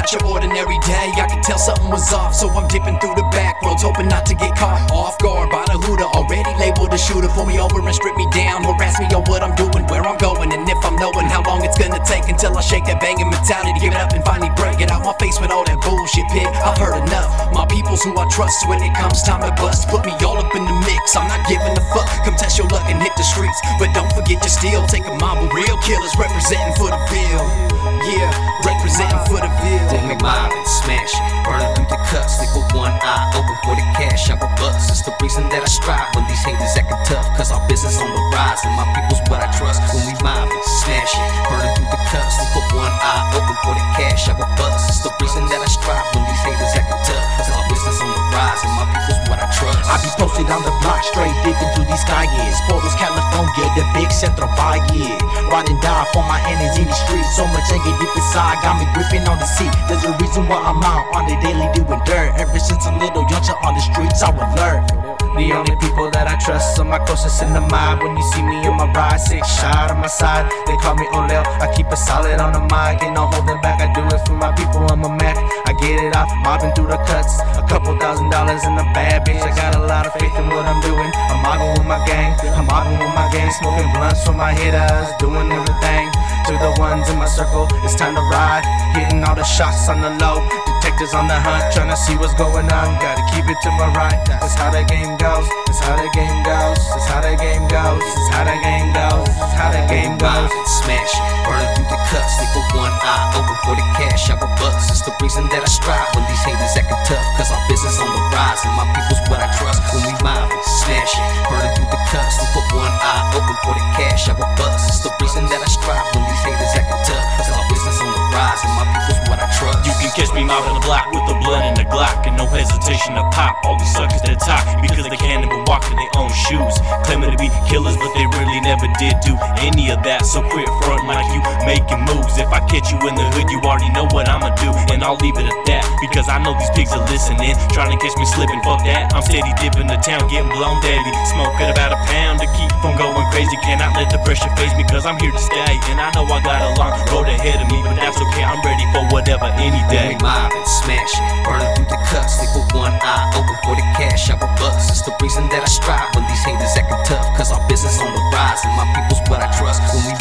not your ordinary day. I could tell something was off, so I'm dipping through the back roads, hoping not to get caught off guard by the Huda. Already labeled a shooter, pull me over and strip me down, harass me on what I'm doing, where I'm going, and if I'm knowing how long it's gonna take until I shake that banging mentality, give it up and finally break it out my face with all that bullshit, pig. I've heard enough. My people's who I trust when it comes time to bust. Put me all up in the mix, I'm not giving a fuck. Come test your luck and hit the streets, but don't forget your steel. Take a mob of real killers representing for the Ville. Yeah, representing for the Ville. When we mob and smash it, burning through the cuts, leave with one eye open for the cash. I will bust. It's the reason that I strive when these haters acting tough, cause our business on the rise and my people's what I trust. When we mob and smash it, burning through the cuts, leave with one eye open for the cash. I will bust. It's the reason that I strive when these haters acting tough, cause our business on the rise and my people's what I trust. I be posted on the block, straight deep into these calles. Portals, California, the big Central Valle. Ride and die for my enemies in the streets. So much anger deep inside, got me gripping on the seat. There's a reason why I'm out on the daily doing dirt. Ever since a little youngster on the streets, I would learn. The only people that I trust are my closest in the mob. When you see me on my ride, 6 shot on my side. They call me Olel, I keep it solid on the mic. Ain't no holding back, I do it for my people, I'm a Mac. I get it off, mobbing through the cuts. A couple $1,000 in a bad bitch. I got a lot of faith in what I'm doing. I'm mobbing with my gang, I'm mobbing with my gang. Smoking blunts for my hitters, doing everything. To the ones in my circle, it's time to ride. Hitting all the shots on the low. Detectives on the hunt, trying to see what's going on. Gotta keep it to my right, that's how the game goes. That's how the game goes. That's how the game goes. That's how the game goes. That's how the game goes. Smash it, burning through the cuts, leave with one eye open for the cash. I will bust. It's the reason that I strive when these haters acting tough, cause our business on the rise and my people's what I trust. When we mob it, smash it, burning through the cuts, leave with one eye open for the cash. I will bust. It's the reason that I strive when these haters acting tough, cause our business on the rise and my people's what I trust. You can catch me mobbing the block with the blood and the Glock, and no hesitation to pop all these suckers that talk because they can't even walk in their own shoes. Claiming to be killers, but they really never did do any of that. So quit frontin' like you making moves. If I catch you in the hood, you already know what I'ma do, and I'll leave it at that, because I know these pigs are listening, trying to catch me slipping. Fuck that, I'm steady dipping the town, getting blown daily. Smoking about a pound to keep from going crazy. Cannot let the pressure phase me, cause I'm here to stay, and I know I got a long road ahead of me, but that's okay, I'm ready for whatever any day. When we mob and smash it, burning through the cuts, leave with one eye open for the cash. I will bust. It's the reason that I strive when these haters acting tough, cause our business on the rise and my people's what I trust. When we